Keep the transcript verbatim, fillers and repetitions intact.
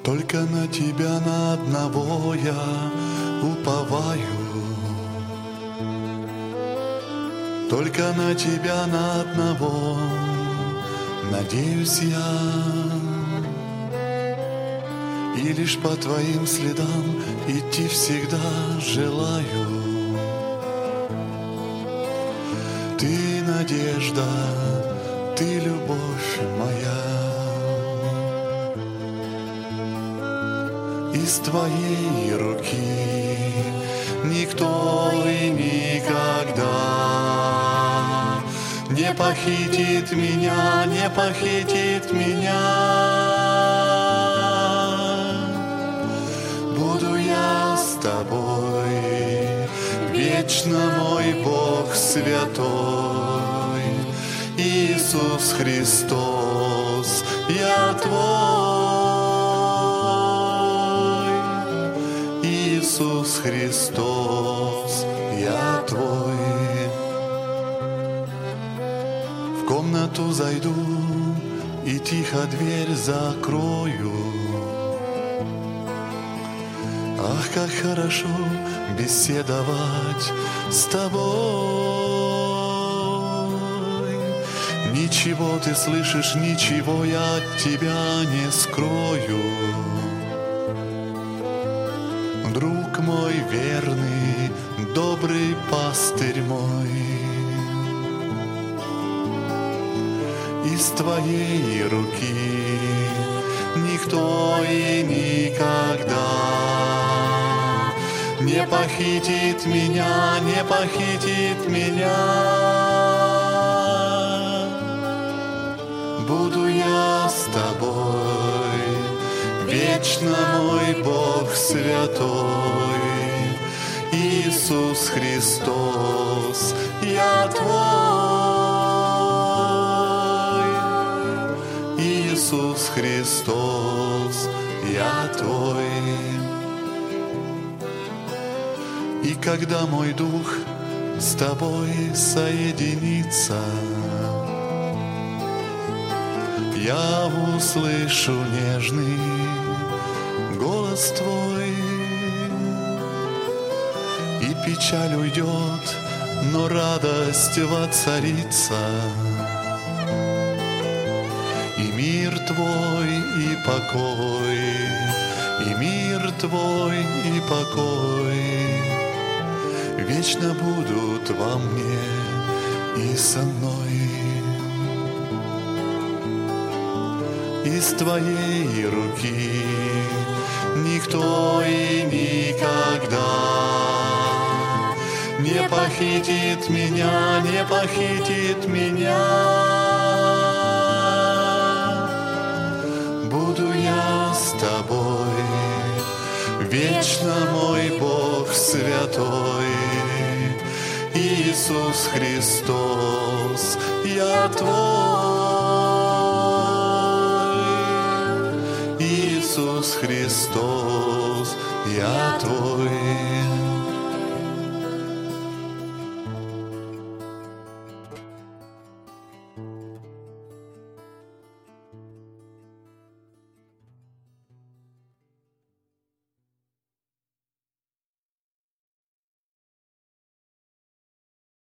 Только на Тебя, на одного я уповаю. Только на Тебя, на одного надеюсь я. И лишь по Твоим следам идти всегда желаю. Ты надежда, Ты любовь моя. Из Твоей руки никто и никогда не похитит меня, не похитит меня. Буду я с Тобой, вечно мой Бог святой. Иисус Христос, я Твой. Иисус Христос, я Твой. В комнату зайду и тихо дверь закрою. Ах, как хорошо беседовать с Тобой. Ничего ты слышишь, ничего я от Тебя не скрою. Друг мой верный, добрый пастырь мой. Из Твоей руки никто и никогда не похитит меня, не похитит меня. Буду я с Тобой, вечно мой Бог святой. Иисус Христос, я Твой. Иисус Христос, я Твой. И когда мой дух с Тобой соединится, я услышу нежный голос Твой, и печаль уйдет, но радость воцарится, и мир Твой, и покой, и мир Твой, и покой вечно будут во мне и со мной. Из Твоей руки никто и никогда не похитит меня, не похитит меня. Буду я с Тобой, вечно мой Бог святой. Иисус Христос, я Твой. Иисус Христос, я Твой.